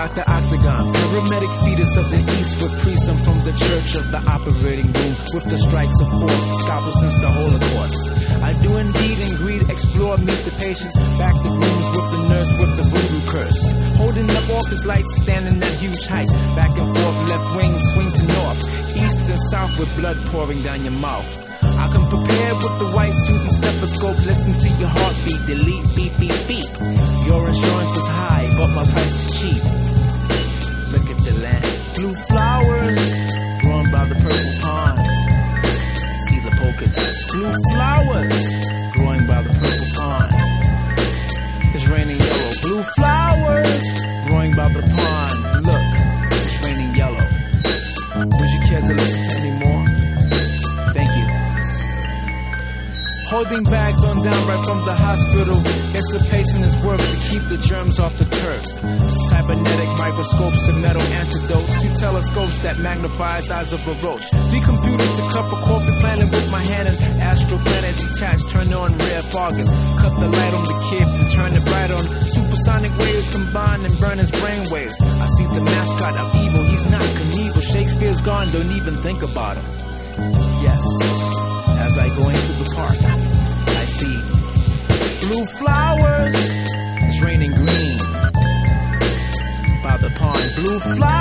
Dr. Octagon, paramedic fetus of the east with priests. I'm from the church of the operating room with the strikes of force, scalpel since the Holocaust. I do indeed and greed, explore, meet the patients, back the rooms with the nurse with the voodoo curse. Holding up office lights, standing at huge heights, back and forth, left wing, swing to north, east and south with blood pouring down your mouth. I come prepared with the white suit and stethoscope, listen to your heartbeat, delete, beep, beep, beep. Your insurance is high, but my price is cheap. Look at the land. Blue flowers, growing by the purple pond. See the polka dots. Blue flowers, growing by the purple pond. It's raining yellow. Blue flowers, growing by the pond. Look, it's raining yellow. Would you care to listen to any more? Thank you. Holding bags on down right from the hospital. It's a patient's work to keep the germs off the turf. Cybernetic microscopes to metal antidotes. Two telescopes that magnifies eyes of a roach. The computer to cup a coffee planet with my hand and astral planet detached. Turn on rare foggers. Cut the light on the kid and turn it bright on. Supersonic waves combine and burn his brainwaves. I see the mascot of evil. He's not Knievel. Shakespeare's gone. Don't even think about him. Yes. As I go into the park, I see blue flowers. It's raining green by the pond. Blue flowers.